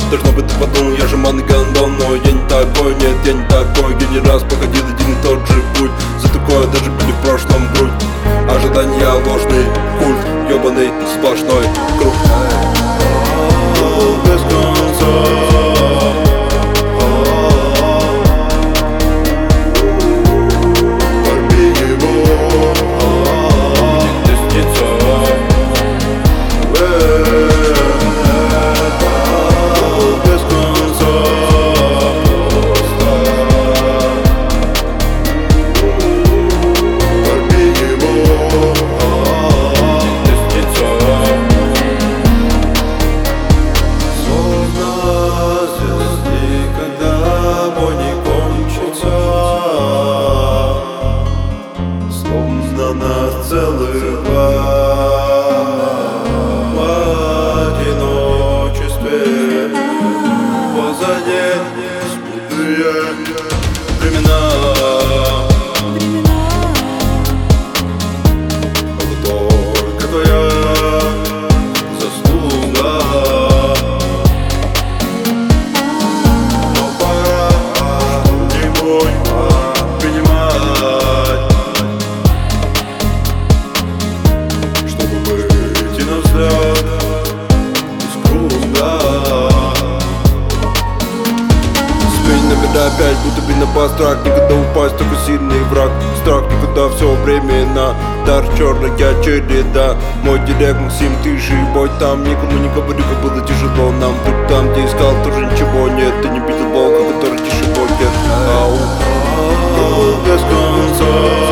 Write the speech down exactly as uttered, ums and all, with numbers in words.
Должно быть, ты подумал, я же манный гондон. Но я не такой, нет, я не такой. Я не раз походил один и тот же путь. За такое даже били в прошлом грудь. Ожидания ложный культ, ёбаный сплошной круг. Без конца. Целых два в одиночестве. Позади смутные времена. Только твоя заслуга. Но пора что-нибудь принимать, выйти на взгляд из круга. Сменить номера опять, будто бы на пострак. Никогда упасть, только сильный враг. Страх никуда, все временно. Дар черная череда. Мой директ Максим, ты живой там. Никому не говорю, как было тяжело нам. Будь там, где искал, тоже ничего нет. Ты не видел волка, который тише будет. Ау, без конца.